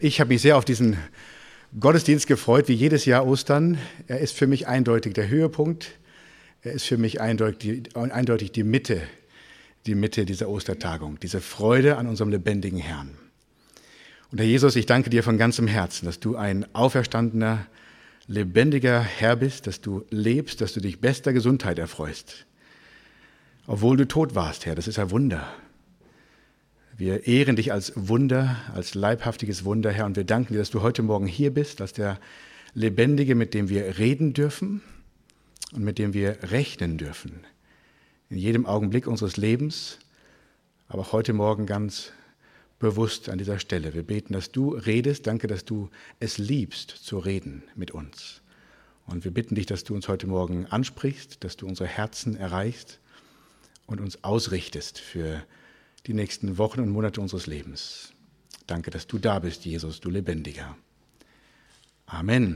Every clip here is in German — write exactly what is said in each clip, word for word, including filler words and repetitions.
Ich habe mich sehr auf diesen Gottesdienst gefreut, wie jedes Jahr Ostern. Er ist für mich eindeutig der Höhepunkt. Er ist für mich eindeutig die, eindeutig die Mitte, die Mitte dieser Ostertagung, diese Freude an unserem lebendigen Herrn. Und Herr Jesus, ich danke dir von ganzem Herzen, dass du ein auferstandener, lebendiger Herr bist, dass du lebst, dass du dich bester Gesundheit erfreust. Obwohl du tot warst, Herr, das ist ein Wunder. Wir ehren dich als Wunder, als leibhaftiges Wunder, Herr, und wir danken dir, dass du heute Morgen hier bist, als der Lebendige, mit dem wir reden dürfen und mit dem wir rechnen dürfen. In jedem Augenblick unseres Lebens, aber auch heute Morgen ganz bewusst an dieser Stelle. Wir beten, dass du redest. Danke, dass du es liebst, zu reden mit uns. Und wir bitten dich, dass du uns heute Morgen ansprichst, dass du unsere Herzen erreichst und uns ausrichtest für die nächsten Wochen und Monate unseres Lebens. Danke, dass du da bist, Jesus, du Lebendiger. Amen.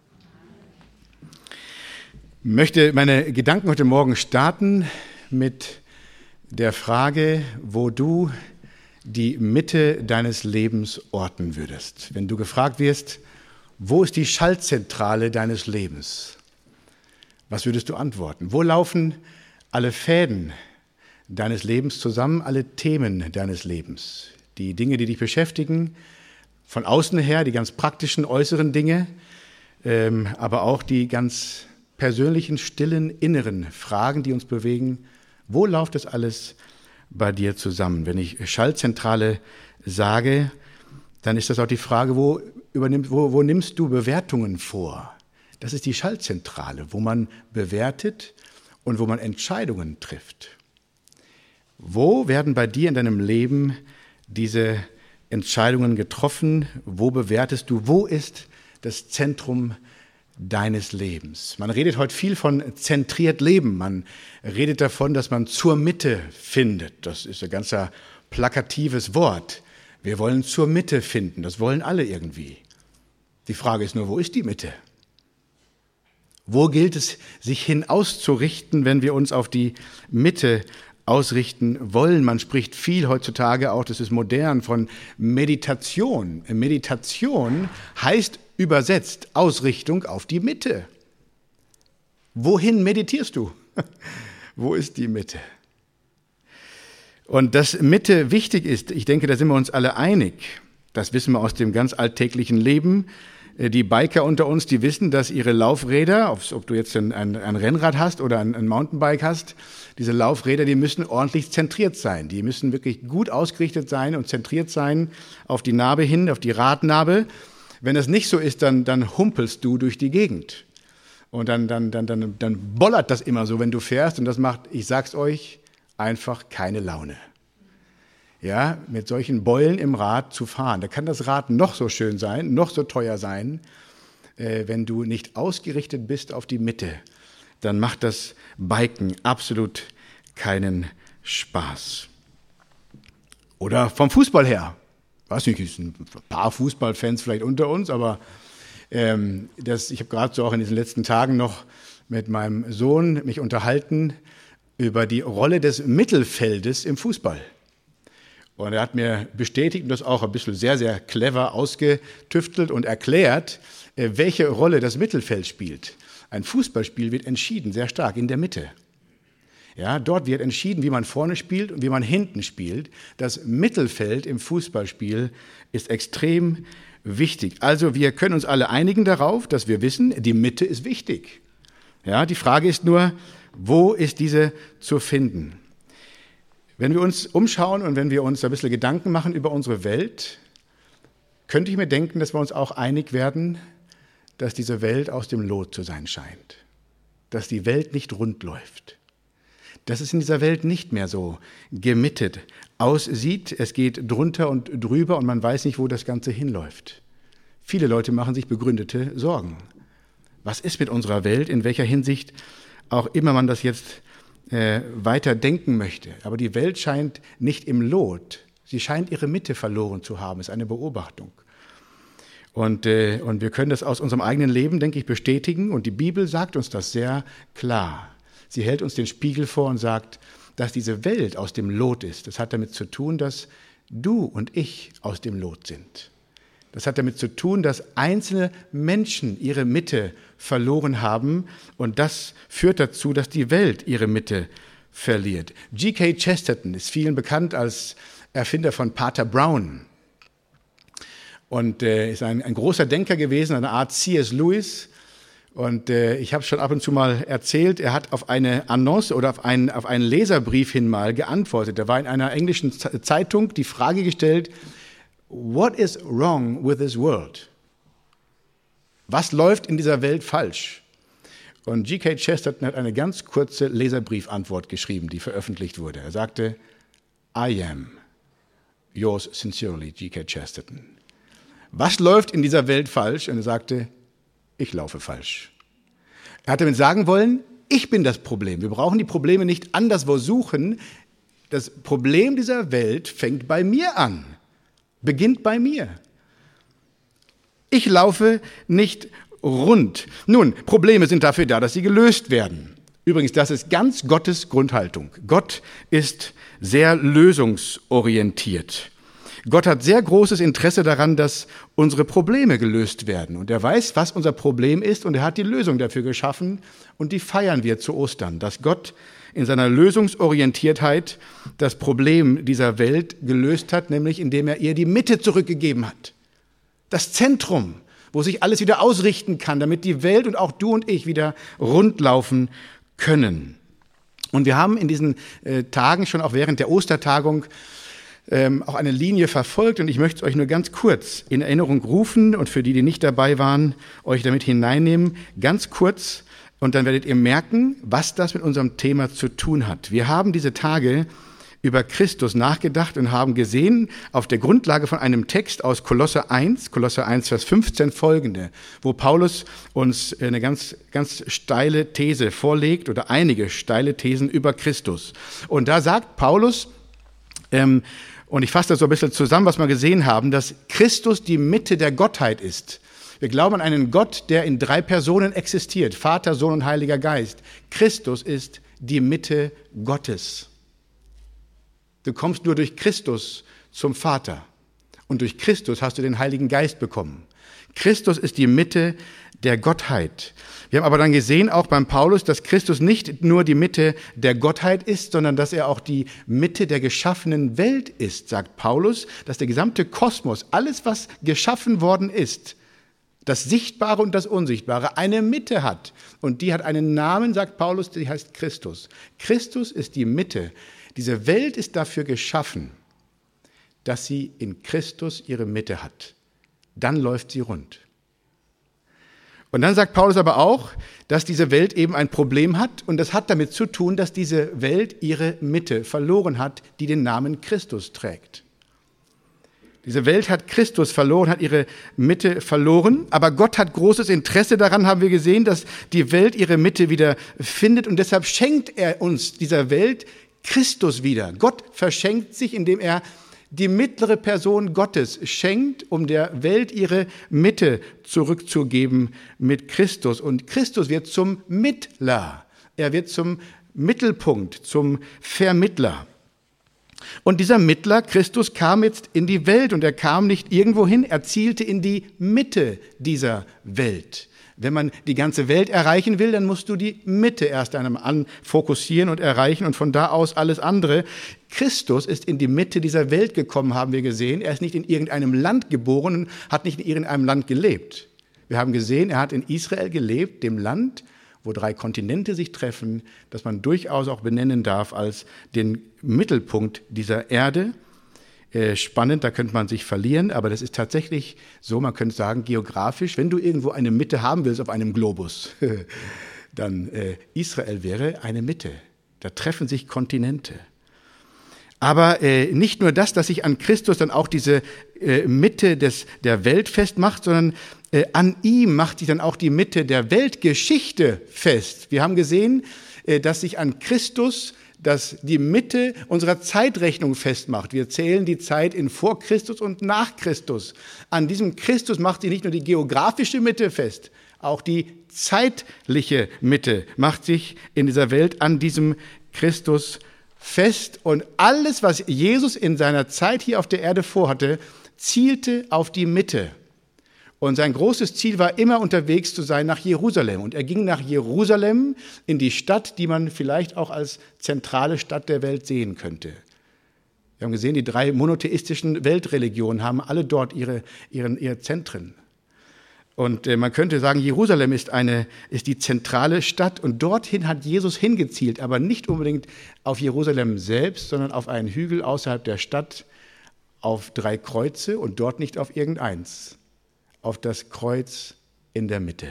Ich möchte meine Gedanken heute Morgen starten mit der Frage, wo du die Mitte deines Lebens orten würdest. Wenn du gefragt wirst, wo ist die Schaltzentrale deines Lebens? Was würdest du antworten? Wo laufen alle Fäden deines Lebens zusammen, alle Themen deines Lebens, die Dinge, die dich beschäftigen, von außen her, die ganz praktischen, äußeren Dinge, ähm, aber auch die ganz persönlichen, stillen, inneren Fragen, die uns bewegen. Wo läuft das alles bei dir zusammen? Wenn ich Schaltzentrale sage, dann ist das auch die Frage, wo, übernimm, wo, wo nimmst du Bewertungen vor? Das ist die Schaltzentrale, wo man bewertet und wo man Entscheidungen trifft. Wo werden bei dir in deinem Leben diese Entscheidungen getroffen? Wo bewertest du? Wo ist das Zentrum deines Lebens? Man redet heute viel von zentriert leben. Man redet davon, dass man zur Mitte findet. Das ist ein ganz plakatives Wort. Wir wollen zur Mitte finden. Das wollen alle irgendwie. Die Frage ist nur, wo ist die Mitte? Wo gilt es, sich hin auszurichten, wenn wir uns auf die Mitte ausrichten wollen? Man spricht viel heutzutage auch, das ist modern, von Meditation. Meditation heißt übersetzt Ausrichtung auf die Mitte. Wohin meditierst du? Wo ist die Mitte? Und dass Mitte wichtig ist, ich denke, da sind wir uns alle einig. Das wissen wir aus dem ganz alltäglichen Leben. Die Biker unter uns, die wissen, dass ihre Laufräder, ob du jetzt ein, ein, ein Rennrad hast oder ein, ein Mountainbike hast, diese Laufräder, die müssen ordentlich zentriert sein. Die müssen wirklich gut ausgerichtet sein und zentriert sein auf die Narbe hin, auf die Radnabe. Wenn das nicht so ist, dann, dann humpelst du durch die Gegend. Und dann, dann, dann, dann, dann bollert das immer so, wenn du fährst. Und das macht, ich sag's euch, einfach keine Laune. Ja, mit solchen Beulen im Rad zu fahren. Da kann das Rad noch so schön sein, noch so teuer sein. Äh, wenn du nicht ausgerichtet bist auf die Mitte, dann macht das Biken absolut keinen Spaß. Oder vom Fußball her. Weiß nicht, es sind ein paar Fußballfans vielleicht unter uns, aber ähm, das, ich habe gerade so auch in diesen letzten Tagen noch mit meinem Sohn mich unterhalten über die Rolle des Mittelfeldes im Fußball. Und er hat mir bestätigt und das auch ein bisschen sehr, sehr clever ausgetüftelt und erklärt, welche Rolle das Mittelfeld spielt. Ein Fußballspiel wird entschieden, sehr stark, in der Mitte. Ja, dort wird entschieden, wie man vorne spielt und wie man hinten spielt. Das Mittelfeld im Fußballspiel ist extrem wichtig. Also wir können uns alle einigen darauf, dass wir wissen, die Mitte ist wichtig. Ja, die Frage ist nur, wo ist diese zu finden? Wenn wir uns umschauen und wenn wir uns ein bisschen Gedanken machen über unsere Welt, könnte ich mir denken, dass wir uns auch einig werden, dass diese Welt aus dem Lot zu sein scheint. Dass die Welt nicht rund läuft. Dass es in dieser Welt nicht mehr so gemittet aussieht. Es geht drunter und drüber und man weiß nicht, wo das Ganze hinläuft. Viele Leute machen sich begründete Sorgen. Was ist mit unserer Welt, in welcher Hinsicht auch immer man das jetzt äh, weiter denken möchte? Aber die Welt scheint nicht im Lot. Sie scheint ihre Mitte verloren zu haben, ist eine Beobachtung. Und, äh, und wir können das aus unserem eigenen Leben, denke ich, bestätigen. Und die Bibel sagt uns das sehr klar. Sie hält uns den Spiegel vor und sagt, dass diese Welt aus dem Lot ist. Das hat damit zu tun, dass du und ich aus dem Lot sind. Das hat damit zu tun, dass einzelne Menschen ihre Mitte verloren haben und das führt dazu, dass die Welt ihre Mitte verliert. G K Chesterton ist vielen bekannt als Erfinder von Pater Brown und äh, ist ein, ein großer Denker gewesen, eine Art C S Lewis. Und äh, ich habe schon ab und zu mal erzählt, er hat auf eine Annonce oder auf einen, auf einen Leserbrief hin mal geantwortet. Da war in einer englischen Zeitung die Frage gestellt, what is wrong with this world? Was läuft in dieser Welt falsch? Und G K Chesterton hat eine ganz kurze Leserbriefantwort geschrieben, die veröffentlicht wurde. Er sagte, I am yours sincerely, G K Chesterton. Was läuft in dieser Welt falsch? Und er sagte, ich laufe falsch. Er hat damit sagen wollen, ich bin das Problem. Wir brauchen die Probleme nicht anderswo suchen. Das Problem dieser Welt fängt bei mir an, beginnt bei mir. Ich laufe nicht rund. Nun, Probleme sind dafür da, dass sie gelöst werden. Übrigens, das ist ganz Gottes Grundhaltung. Gott ist sehr lösungsorientiert. Gott hat sehr großes Interesse daran, dass unsere Probleme gelöst werden. Und er weiß, was unser Problem ist und er hat die Lösung dafür geschaffen und die feiern wir zu Ostern, dass Gott in seiner Lösungsorientiertheit das Problem dieser Welt gelöst hat, nämlich indem er ihr die Mitte zurückgegeben hat. Das Zentrum, wo sich alles wieder ausrichten kann, damit die Welt und auch du und ich wieder rundlaufen können. Und wir haben in diesen äh, Tagen schon auch während der Ostertagung ähm, auch eine Linie verfolgt und ich möchte es euch nur ganz kurz in Erinnerung rufen und für die, die nicht dabei waren, euch damit hineinnehmen, ganz kurz und dann werdet ihr merken, was das mit unserem Thema zu tun hat. Wir haben diese Tage über Christus nachgedacht und haben gesehen, auf der Grundlage von einem Text aus Kolosser eins, Kolosser eins, Vers fünfzehn folgende, wo Paulus uns eine ganz, ganz steile These vorlegt oder einige steile Thesen über Christus. Und da sagt Paulus, ähm, und ich fasse das so ein bisschen zusammen, was wir gesehen haben, dass Christus die Mitte der Gottheit ist. Wir glauben an einen Gott, der in drei Personen existiert, Vater, Sohn und Heiliger Geist. Christus ist die Mitte Gottes. Du kommst nur durch Christus zum Vater und durch Christus hast du den Heiligen Geist bekommen. Christus ist die Mitte der Gottheit. Wir haben aber dann gesehen, auch beim Paulus, dass Christus nicht nur die Mitte der Gottheit ist, sondern dass er auch die Mitte der geschaffenen Welt ist, sagt Paulus, dass der gesamte Kosmos, alles was geschaffen worden ist, das Sichtbare und das Unsichtbare, eine Mitte hat. Und die hat einen Namen, sagt Paulus, die heißt Christus. Christus ist die Mitte. Diese Welt ist dafür geschaffen, dass sie in Christus ihre Mitte hat. Dann läuft sie rund. Und dann sagt Paulus aber auch, dass diese Welt eben ein Problem hat und das hat damit zu tun, dass diese Welt ihre Mitte verloren hat, die den Namen Christus trägt. Diese Welt hat Christus verloren, hat ihre Mitte verloren, aber Gott hat großes Interesse daran, haben wir gesehen, dass die Welt ihre Mitte wieder findet und deshalb schenkt er uns dieser Welt Christus wieder. Gott verschenkt sich, indem er die mittlere Person Gottes schenkt, um der Welt ihre Mitte zurückzugeben mit Christus. Und Christus wird zum Mittler. Er wird zum Mittelpunkt, zum Vermittler. Und dieser Mittler, Christus, kam jetzt in die Welt und er kam nicht irgendwo hin, er zielte in die Mitte dieser Welt. Wenn man die ganze Welt erreichen will, dann musst du die Mitte erst einmal anfokussieren und erreichen und von da aus alles andere. Christus ist in die Mitte dieser Welt gekommen, haben wir gesehen. Er ist nicht in irgendeinem Land geboren und hat nicht in irgendeinem Land gelebt. Wir haben gesehen, er hat in Israel gelebt, dem Land, wo drei Kontinente sich treffen, das man durchaus auch benennen darf als den Mittelpunkt dieser Erde. Spannend, da könnte man sich verlieren, aber das ist tatsächlich so, man könnte sagen, geografisch, wenn du irgendwo eine Mitte haben willst auf einem Globus, dann äh, Israel wäre eine Mitte. Da treffen sich Kontinente. Aber äh, nicht nur das, dass sich an Christus dann auch diese äh, Mitte des, der Welt festmacht, sondern äh, an ihm macht sich dann auch die Mitte der Weltgeschichte fest. Wir haben gesehen, äh, dass sich an Christus das die Mitte unserer Zeitrechnung festmacht. Wir zählen die Zeit in vor Christus und nach Christus. An diesem Christus macht sich nicht nur die geografische Mitte fest, auch die zeitliche Mitte macht sich in dieser Welt an diesem Christus fest. Und alles, was Jesus in seiner Zeit hier auf der Erde vorhatte, zielte auf die Mitte. Und sein großes Ziel war immer unterwegs zu sein nach Jerusalem. Und er ging nach Jerusalem in die Stadt, die man vielleicht auch als zentrale Stadt der Welt sehen könnte. Wir haben gesehen, die drei monotheistischen Weltreligionen haben alle dort ihre, ihren, ihre Zentren. Und äh, man könnte sagen, Jerusalem ist, eine, ist die zentrale Stadt. Und dorthin hat Jesus hingezielt, aber nicht unbedingt auf Jerusalem selbst, sondern auf einen Hügel außerhalb der Stadt, auf drei Kreuze und dort nicht auf irgendeins. Auf das Kreuz in der Mitte.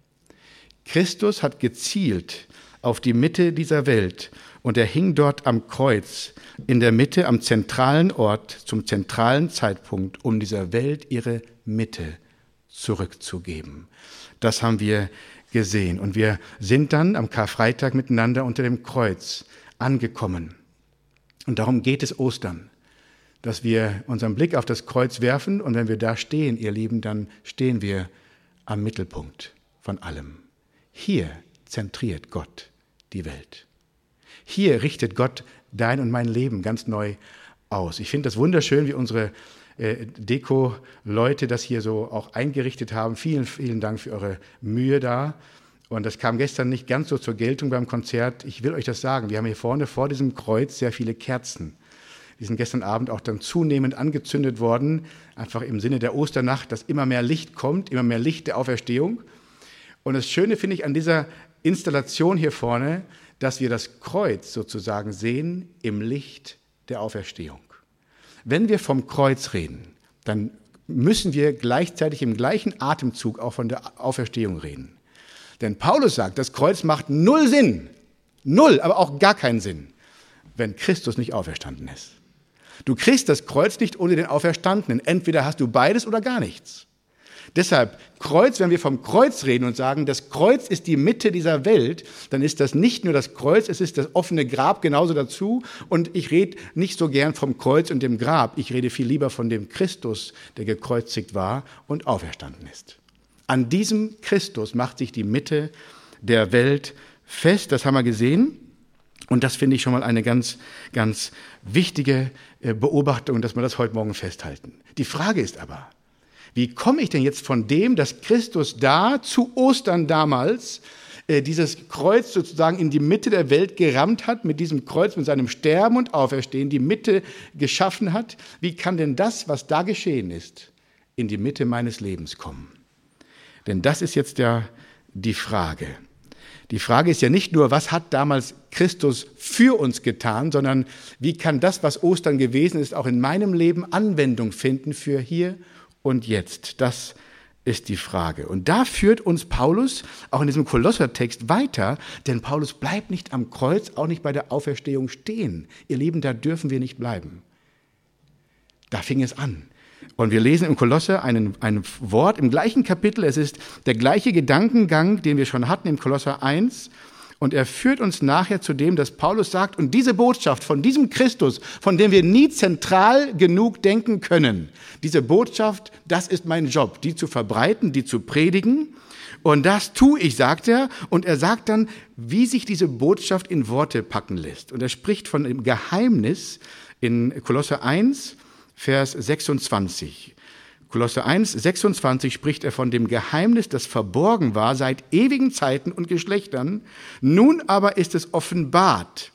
Christus hat gezielt auf die Mitte dieser Welt und er hing dort am Kreuz in der Mitte, am zentralen Ort, zum zentralen Zeitpunkt, um dieser Welt ihre Mitte zurückzugeben. Das haben wir gesehen und wir sind dann am Karfreitag miteinander unter dem Kreuz angekommen. Und darum geht es Ostern. Dass wir unseren Blick auf das Kreuz werfen und wenn wir da stehen, ihr Lieben, dann stehen wir am Mittelpunkt von allem. Hier zentriert Gott die Welt. Hier richtet Gott dein und mein Leben ganz neu aus. Ich finde das wunderschön, wie unsere äh, Deko-Leute das hier so auch eingerichtet haben. Vielen, vielen Dank für eure Mühe da. Und das kam gestern nicht ganz so zur Geltung beim Konzert. Ich will euch das sagen, wir haben hier vorne vor diesem Kreuz sehr viele Kerzen. Die sind gestern Abend auch dann zunehmend angezündet worden, einfach im Sinne der Osternacht, dass immer mehr Licht kommt, immer mehr Licht der Auferstehung. Und das Schöne finde ich an dieser Installation hier vorne, dass wir das Kreuz sozusagen sehen im Licht der Auferstehung. Wenn wir vom Kreuz reden, dann müssen wir gleichzeitig im gleichen Atemzug auch von der Auferstehung reden. Denn Paulus sagt, das Kreuz macht null Sinn, null, aber auch gar keinen Sinn, wenn Christus nicht auferstanden ist. Du kriegst das Kreuz nicht ohne den Auferstandenen. Entweder hast du beides oder gar nichts. Deshalb, Kreuz, wenn wir vom Kreuz reden und sagen, das Kreuz ist die Mitte dieser Welt, dann ist das nicht nur das Kreuz, es ist das offene Grab genauso dazu. Und ich rede nicht so gern vom Kreuz und dem Grab. Ich rede viel lieber von dem Christus, der gekreuzigt war und auferstanden ist. An diesem Christus macht sich die Mitte der Welt fest. Das haben wir gesehen. Und das finde ich schon mal eine ganz, ganz wichtige Beobachtung, dass wir das heute Morgen festhalten. Die Frage ist aber, wie komme ich denn jetzt von dem, dass Christus da zu Ostern damals äh, dieses Kreuz sozusagen in die Mitte der Welt gerammt hat, mit diesem Kreuz, mit seinem Sterben und Auferstehen, die Mitte geschaffen hat, wie kann denn das, was da geschehen ist, in die Mitte meines Lebens kommen? Denn das ist jetzt ja die Frage. Die Frage ist ja nicht nur, was hat damals Christus für uns getan, sondern wie kann das, was Ostern gewesen ist, auch in meinem Leben Anwendung finden für hier und jetzt? Das ist die Frage. Und da führt uns Paulus auch in diesem Kolossertext weiter, denn Paulus bleibt nicht am Kreuz, auch nicht bei der Auferstehung stehen. Ihr Lieben, da dürfen wir nicht bleiben. Da fing es an. Und wir lesen im Kolosser ein, ein Wort im gleichen Kapitel. Es ist der gleiche Gedankengang, den wir schon hatten im Kolosser eins. Und er führt uns nachher zu dem, dass Paulus sagt, und diese Botschaft von diesem Christus, von dem wir nie zentral genug denken können, diese Botschaft, das ist mein Job, die zu verbreiten, die zu predigen. Und das tue ich, sagt er. Und er sagt dann, wie sich diese Botschaft in Worte packen lässt. Und er spricht von dem Geheimnis in Kolosser eins, Vers sechsundzwanzig. Kolosser eins, sechsundzwanzig spricht er von dem Geheimnis, das verborgen war seit ewigen Zeiten und Geschlechtern. Nun aber ist es offenbart.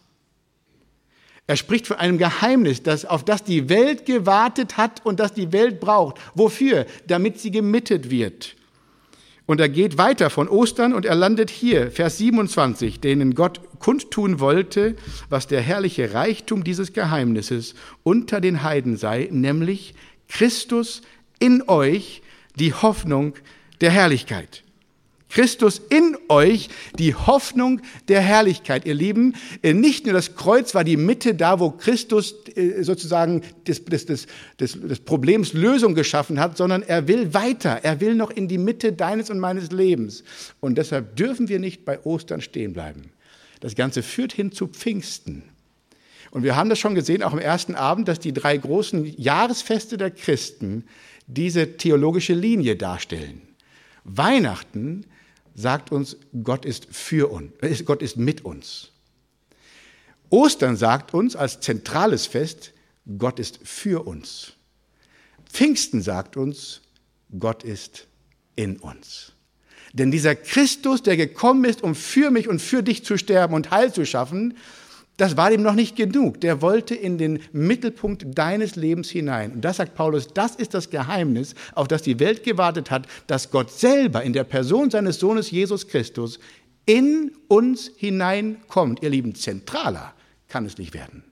Er spricht von einem Geheimnis, das, auf das die Welt gewartet hat und das die Welt braucht. Wofür? Damit sie gemittet wird. Und er geht weiter von Ostern und er landet hier, Vers siebenundzwanzig, denen Gott kundtun wollte, was der herrliche Reichtum dieses Geheimnisses unter den Heiden sei, nämlich Christus in euch, die Hoffnung der Herrlichkeit. Christus in euch, die Hoffnung der Herrlichkeit. Ihr Lieben, nicht nur das Kreuz war die Mitte, da wo Christus sozusagen des, des, des, des, des Problems Lösung geschaffen hat, sondern er will weiter. Er will noch in die Mitte deines und meines Lebens. Und deshalb dürfen wir nicht bei Ostern stehen bleiben. Das Ganze führt hin zu Pfingsten. Und wir haben das schon gesehen, auch am ersten Abend, dass die drei großen Jahresfeste der Christen diese theologische Linie darstellen. Weihnachten sagt uns, Gott ist für uns, Gott ist mit uns. Ostern sagt uns als zentrales Fest, Gott ist für uns. Pfingsten sagt uns, Gott ist in uns. Denn dieser Christus, der gekommen ist, um für mich und für dich zu sterben und Heil zu schaffen, das war ihm noch nicht genug. Der wollte in den Mittelpunkt deines Lebens hinein. Und das sagt Paulus, das ist das Geheimnis, auf das die Welt gewartet hat, dass Gott selber in der Person seines Sohnes Jesus Christus in uns hineinkommt. Ihr Lieben, zentraler kann es nicht werden.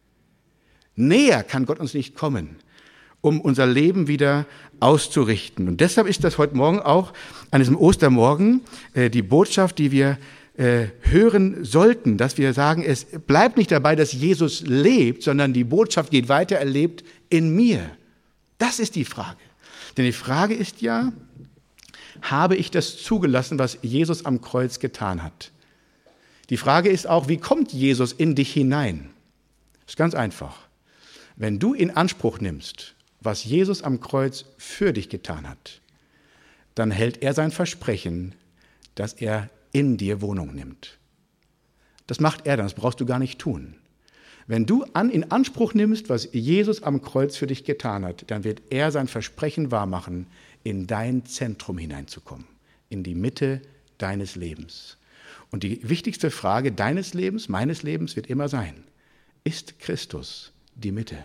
Näher kann Gott uns nicht kommen, um unser Leben wieder auszurichten. Und deshalb ist das heute Morgen auch, an diesem Ostermorgen, äh, die Botschaft, die wir äh, hören sollten, dass wir sagen, es bleibt nicht dabei, dass Jesus lebt, sondern die Botschaft geht weiter, er lebt in mir. Das ist die Frage. Denn die Frage ist ja, habe ich das zugelassen, was Jesus am Kreuz getan hat? Die Frage ist auch, wie kommt Jesus in dich hinein? Das ist ganz einfach. Wenn du in Anspruch nimmst, was Jesus am Kreuz für dich getan hat, dann hält er sein Versprechen, dass er in dir Wohnung nimmt. Das macht er dann, das brauchst du gar nicht tun. Wenn du an, in Anspruch nimmst, was Jesus am Kreuz für dich getan hat, dann wird er sein Versprechen wahrmachen, in dein Zentrum hineinzukommen, in die Mitte deines Lebens. Und die wichtigste Frage deines Lebens, meines Lebens wird immer sein, ist Christus die Mitte?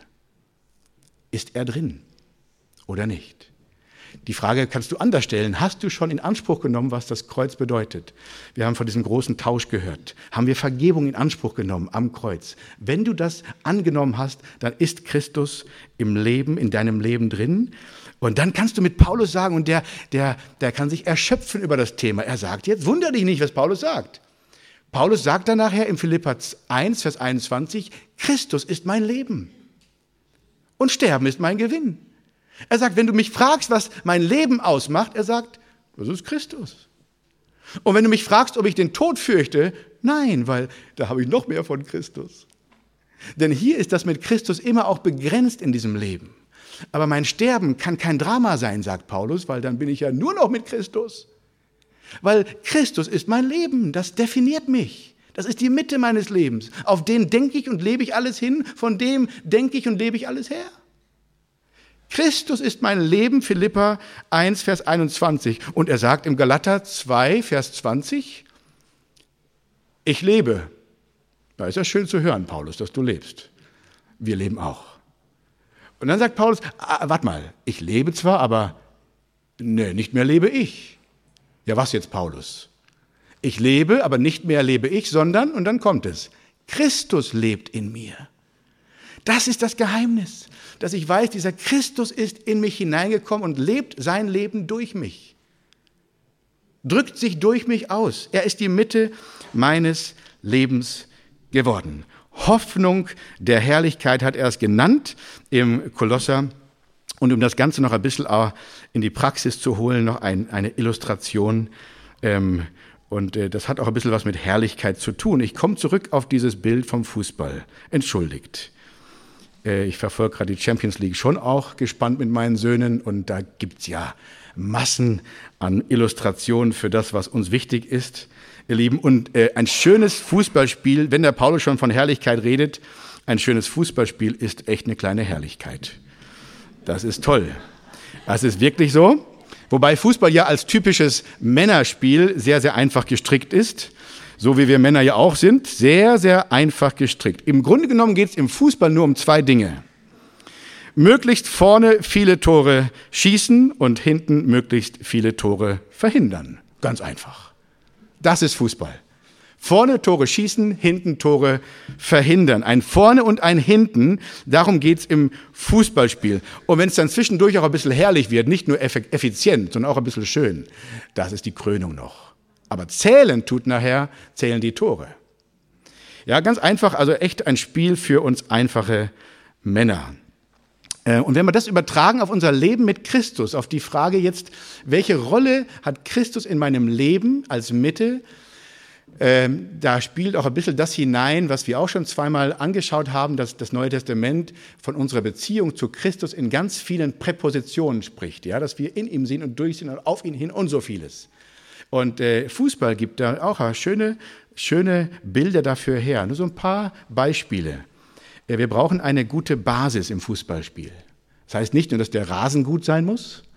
Ist er drin oder nicht? Die Frage kannst du anders stellen. Hast du schon in Anspruch genommen, was das Kreuz bedeutet? Wir haben von diesem großen Tausch gehört. Haben wir Vergebung in Anspruch genommen am Kreuz? Wenn du das angenommen hast, dann ist Christus im Leben, in deinem Leben drin. Und dann kannst du mit Paulus sagen, und der, der, der kann sich erschöpfen über das Thema. Er sagt jetzt, wunder dich nicht, was Paulus sagt. Paulus sagt dann nachher im Philipper eins, Vers einundzwanzig, Christus ist mein Leben. Und Sterben ist mein Gewinn. Er sagt, wenn du mich fragst, was mein Leben ausmacht, er sagt, das ist Christus. Und wenn du mich fragst, ob ich den Tod fürchte, nein, weil da habe ich noch mehr von Christus. Denn hier ist das mit Christus immer auch begrenzt in diesem Leben. Aber mein Sterben kann kein Drama sein, sagt Paulus, weil dann bin ich ja nur noch mit Christus. Weil Christus ist mein Leben, das definiert mich. Das ist die Mitte meines Lebens. Auf den denke ich und lebe ich alles hin, von dem denke ich und lebe ich alles her. Christus ist mein Leben, Philipper eins, Vers einundzwanzig. Und er sagt im Galater zwei, Vers zwanzig, ich lebe. Da ist ja schön zu hören, Paulus, dass du lebst. Wir leben auch. Und dann sagt Paulus, ah, warte mal, ich lebe zwar, aber nee, nicht mehr lebe ich. Ja, was jetzt, Paulus? Ich lebe, aber nicht mehr lebe ich, sondern, und dann kommt es, Christus lebt in mir. Das ist das Geheimnis, dass ich weiß, dieser Christus ist in mich hineingekommen und lebt sein Leben durch mich. Drückt sich durch mich aus. Er ist die Mitte meines Lebens geworden. Hoffnung der Herrlichkeit hat er es genannt im Kolosser. Und um das Ganze noch ein bisschen in die Praxis zu holen, noch ein, eine Illustration. Ähm, und äh, das hat auch ein bisschen was mit Herrlichkeit zu tun. Ich komme zurück auf dieses Bild vom Fußball. Entschuldigt. Äh, ich verfolge gerade die Champions League schon auch gespannt mit meinen Söhnen. Und da gibt's ja Massen an Illustrationen für das, was uns wichtig ist, ihr Lieben. Und äh, ein schönes Fußballspiel, wenn der Paulus schon von Herrlichkeit redet, ein schönes Fußballspiel ist echt eine kleine Herrlichkeit. Das ist toll. Das ist wirklich so. Wobei Fußball ja als typisches Männerspiel sehr, sehr einfach gestrickt ist. So wie wir Männer ja auch sind. Sehr, sehr einfach gestrickt. Im Grunde genommen geht es im Fußball nur um zwei Dinge. Möglichst vorne viele Tore schießen und hinten möglichst viele Tore verhindern. Ganz einfach. Das ist Fußball. Vorne Tore schießen, hinten Tore verhindern. Ein Vorne und ein Hinten, darum geht's im Fußballspiel. Und wenn es dann zwischendurch auch ein bisschen herrlich wird, nicht nur effizient, sondern auch ein bisschen schön, das ist die Krönung noch. Aber zählen tut nachher, zählen die Tore. Ja, ganz einfach, also echt ein Spiel für uns einfache Männer. Und wenn wir das übertragen auf unser Leben mit Christus, auf die Frage jetzt, welche Rolle hat Christus in meinem Leben als Mitte, Ähm, da spielt auch ein bisschen das hinein, was wir auch schon zweimal angeschaut haben, dass das Neue Testament von unserer Beziehung zu Christus in ganz vielen Präpositionen spricht, ja, dass wir in ihm sind und durch sind und auf ihn hin und so vieles. Und äh, Fußball gibt da auch schöne, schöne Bilder dafür her. Nur so ein paar Beispiele. Äh, wir brauchen eine gute Basis im Fußballspiel. Das heißt nicht nur, dass der Rasen gut sein muss,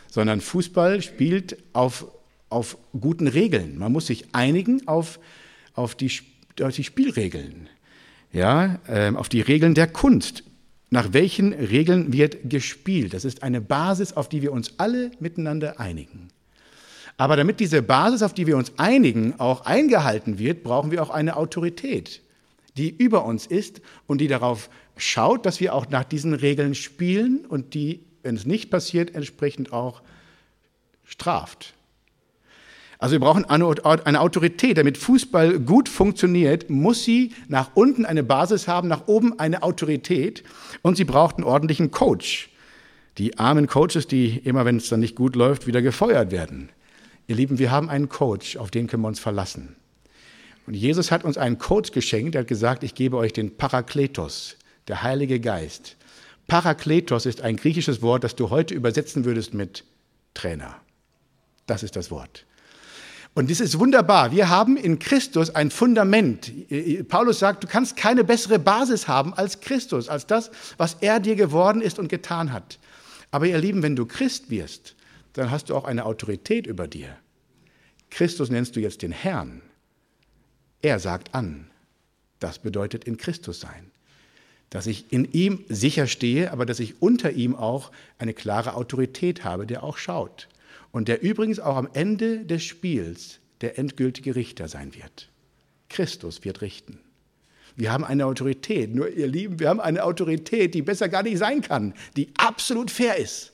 sondern Fußball spielt auf, auf guten Regeln. Man muss sich einigen auf, auf, die, auf die Spielregeln, ja, äh, auf die Regeln der Kunst. Nach welchen Regeln wird gespielt? Das ist eine Basis, auf die wir uns alle miteinander einigen. Aber damit diese Basis, auf die wir uns einigen, auch eingehalten wird, brauchen wir auch eine Autorität, die über uns ist und die darauf schaut, dass wir auch nach diesen Regeln spielen und die, wenn es nicht passiert, entsprechend auch straft. Also wir brauchen eine Autorität. Damit Fußball gut funktioniert, muss sie nach unten eine Basis haben, nach oben eine Autorität. Und sie braucht einen ordentlichen Coach. Die armen Coaches, die immer, wenn es dann nicht gut läuft, wieder gefeuert werden. Ihr Lieben, wir haben einen Coach, auf den können wir uns verlassen. Und Jesus hat uns einen Coach geschenkt. Er hat gesagt, ich gebe euch den Parakletos, der Heilige Geist. Parakletos ist ein griechisches Wort, das du heute übersetzen würdest mit Trainer. Das ist das Wort. Und das ist wunderbar. Wir haben in Christus ein Fundament. Paulus sagt, du kannst keine bessere Basis haben als Christus, als das, was er dir geworden ist und getan hat. Aber ihr Lieben, wenn du Christ wirst, dann hast du auch eine Autorität über dir. Christus nennst du jetzt den Herrn. Er sagt an. Das bedeutet in Christus sein. Dass ich in ihm sicher stehe, aber dass ich unter ihm auch eine klare Autorität habe, der auch schaut. Und der übrigens auch am Ende des Spiels der endgültige Richter sein wird. Christus wird richten. Wir haben eine Autorität, nur ihr Lieben, wir haben eine Autorität, die besser gar nicht sein kann, die absolut fair ist.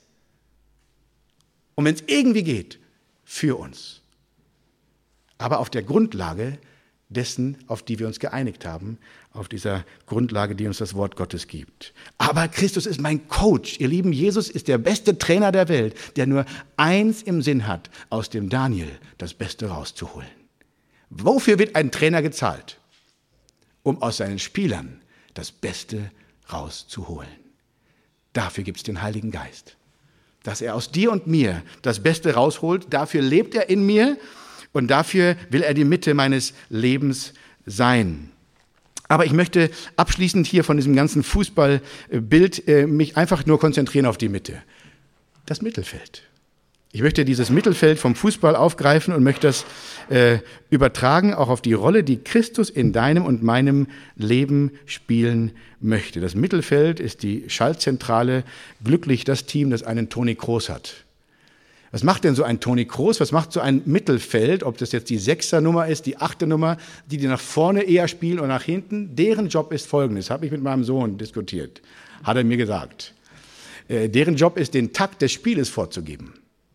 Und wenn es irgendwie geht, für uns. Aber auf der Grundlage dessen, auf die wir uns geeinigt haben, auf dieser Grundlage, die uns das Wort Gottes gibt. Aber Christus ist mein Coach. Ihr Lieben, Jesus ist der beste Trainer der Welt, der nur eins im Sinn hat, aus dem Daniel das Beste rauszuholen. Wofür wird ein Trainer gezahlt? Um aus seinen Spielern das Beste rauszuholen. Dafür gibt es den Heiligen Geist. Dass er aus dir und mir das Beste rausholt, dafür lebt er in mir. Und dafür will er die Mitte meines Lebens sein. Aber ich möchte abschließend hier von diesem ganzen Fußballbild äh, mich einfach nur konzentrieren auf die Mitte. Das Mittelfeld. Ich möchte dieses Mittelfeld vom Fußball aufgreifen und möchte das äh, übertragen auch auf die Rolle, die Christus in deinem und meinem Leben spielen möchte. Das Mittelfeld ist die Schaltzentrale, glücklich das Team, das einen Toni Kroos hat. Was macht denn so ein Toni Kroos? Was macht so ein Mittelfeld? Ob das jetzt die Sechser-Nummer ist, die achte Nummer, die die nach vorne eher spielen oder nach hinten? Deren Job ist folgendes. Habe ich mit meinem Sohn diskutiert. Hat er mir gesagt. Äh, deren Job ist, den Takt des Spieles vorzugeben.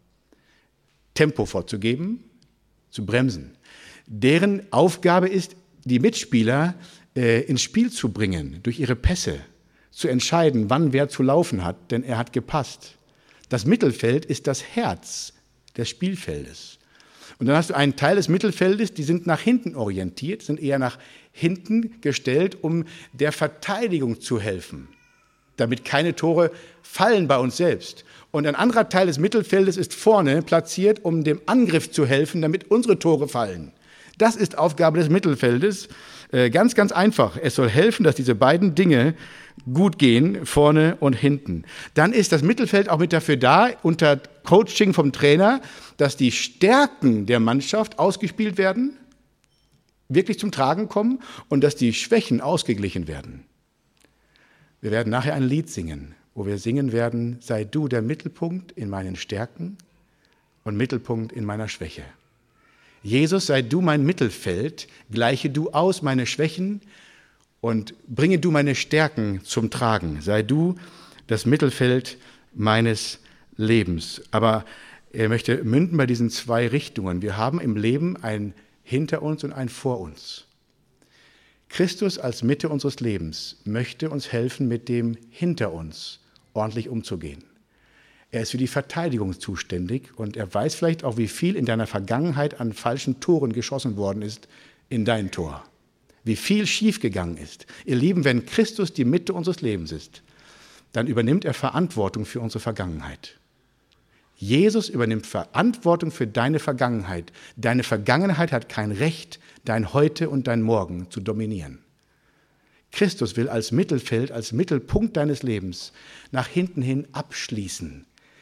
Tempo vorzugeben, zu bremsen. Deren Aufgabe ist, die Mitspieler äh, ins Spiel zu bringen, durch ihre Pässe, zu entscheiden, wann wer zu laufen hat, denn er hat gepasst. Das Mittelfeld ist das Herz des Spielfeldes. Und dann hast du einen Teil des Mittelfeldes, die sind nach hinten orientiert, sind eher nach hinten gestellt, um der Verteidigung zu helfen, damit keine Tore fallen bei uns selbst. Und ein anderer Teil des Mittelfeldes ist vorne platziert, um dem Angriff zu helfen, damit unsere Tore fallen. Das ist Aufgabe des Mittelfeldes. Ganz, ganz einfach. Es soll helfen, dass diese beiden Dinge gut gehen, vorne und hinten. Dann ist das Mittelfeld auch mit dafür da, unter Coaching vom Trainer, dass die Stärken der Mannschaft ausgespielt werden, wirklich zum Tragen kommen und dass die Schwächen ausgeglichen werden. Wir werden nachher ein Lied singen, wo wir singen werden, sei du der Mittelpunkt in meinen Stärken und Mittelpunkt in meiner Schwäche. Jesus, sei du mein Mittelfeld, gleiche du aus meine Schwächen und bringe du meine Stärken zum Tragen. Sei du das Mittelfeld meines Lebens. Aber er möchte münden bei diesen zwei Richtungen. Wir haben im Leben ein hinter uns und ein vor uns. Christus als Mitte unseres Lebens möchte uns helfen, mit dem hinter uns ordentlich umzugehen. Er ist für die Verteidigung zuständig und er weiß vielleicht auch, wie viel in deiner Vergangenheit an falschen Toren geschossen worden ist in dein Tor. Wie viel schiefgegangen ist. Ihr Lieben, wenn Christus die Mitte unseres Lebens ist, dann übernimmt er Verantwortung für unsere Vergangenheit. Jesus übernimmt Verantwortung für deine Vergangenheit. Deine Vergangenheit hat kein Recht, dein Heute und dein Morgen zu dominieren. Christus will als Mittelfeld, als Mittelpunkt deines Lebens nach hinten hin abschließen.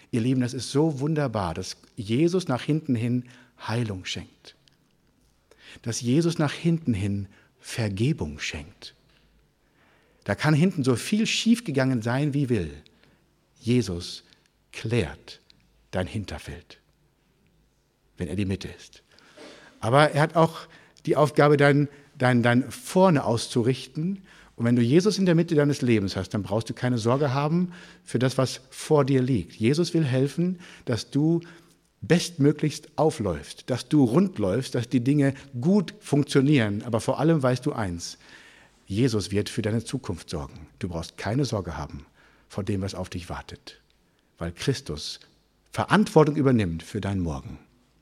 Ihr Lieben, das ist so wunderbar, dass Jesus nach hinten hin Heilung schenkt. Dass Jesus nach hinten hin Vergebung schenkt. Da kann hinten so viel schiefgegangen sein, wie will. Jesus klärt dein Hinterfeld, wenn er die Mitte ist. Aber er hat auch die Aufgabe, dein, dein, dein Vorne auszurichten. Und wenn du Jesus in der Mitte deines Lebens hast, dann brauchst du keine Sorge haben für das, was vor dir liegt. Jesus will helfen, dass du bestmöglichst aufläufst, dass du rund läufst, dass die Dinge gut funktionieren. Aber vor allem weißt du eins, Jesus wird für deine Zukunft sorgen. Du brauchst keine Sorge haben vor dem, was auf dich wartet, weil Christus Verantwortung übernimmt für dein Morgen.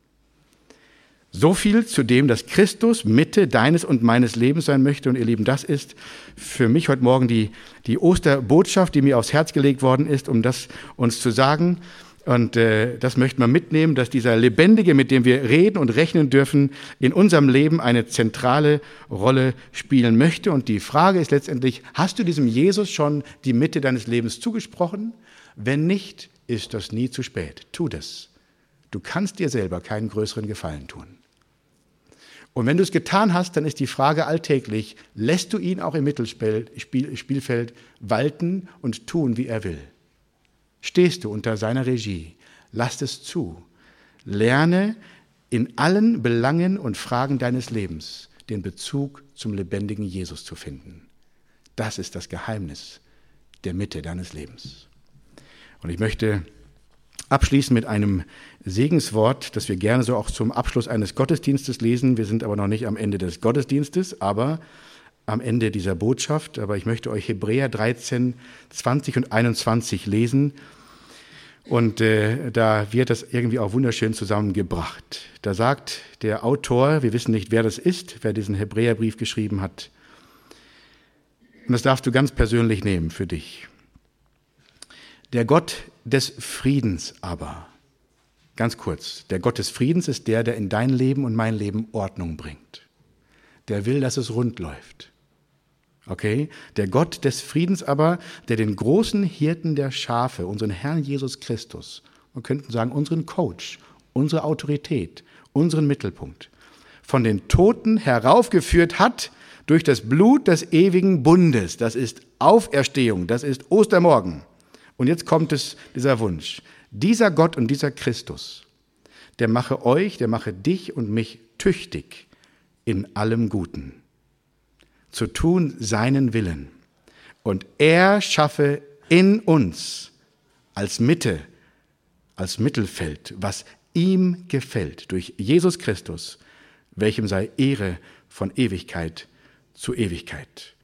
So viel zu dem, dass Christus Mitte deines und meines Lebens sein möchte. Und ihr Lieben, das ist für mich heute Morgen die, die Osterbotschaft, die mir aufs Herz gelegt worden ist, um das uns zu sagen. Und äh, das möchten wir mitnehmen, dass dieser Lebendige, mit dem wir reden und rechnen dürfen, in unserem Leben eine zentrale Rolle spielen möchte. Und die Frage ist letztendlich, hast du diesem Jesus schon die Mitte deines Lebens zugesprochen? Wenn nicht, ist das nie zu spät. Tu das. Du kannst dir selber keinen größeren Gefallen tun. Und wenn du es getan hast, dann ist die Frage alltäglich, lässt du ihn auch im Mittelspielfeld walten und tun, wie er will? Stehst du unter seiner Regie? Lass es zu. Lerne in allen Belangen und Fragen deines Lebens den Bezug zum lebendigen Jesus zu finden. Das ist das Geheimnis der Mitte deines Lebens. Und ich möchte abschließen mit einem Segenswort, das wir gerne so auch zum Abschluss eines Gottesdienstes lesen. Wir sind aber noch nicht am Ende des Gottesdienstes, aber am Ende dieser Botschaft. Aber ich möchte euch Hebräer dreizehn, zwanzig und einundzwanzig lesen. Und äh, da wird das irgendwie auch wunderschön zusammengebracht. Da sagt der Autor, wir wissen nicht, wer das ist, wer diesen Hebräerbrief geschrieben hat. Und das darfst du ganz persönlich nehmen für dich. Der Gott des Friedens aber, ganz kurz, der Gott des Friedens ist der, der in dein Leben und mein Leben Ordnung bringt. Der will, dass es rund läuft. Okay? Der Gott des Friedens aber, der den großen Hirten der Schafe, unseren Herrn Jesus Christus, wir könnten sagen, unseren Coach, unsere Autorität, unseren Mittelpunkt, von den Toten heraufgeführt hat durch das Blut des ewigen Bundes. Das ist Auferstehung, das ist Ostermorgen. Und jetzt kommt es, dieser Wunsch. Dieser Gott und dieser Christus, der mache euch, der mache dich und mich tüchtig in allem Guten, zu tun seinen Willen. Und er schaffe in uns als Mitte, als Mittelfeld, was ihm gefällt, durch Jesus Christus, welchem sei Ehre von Ewigkeit zu Ewigkeit.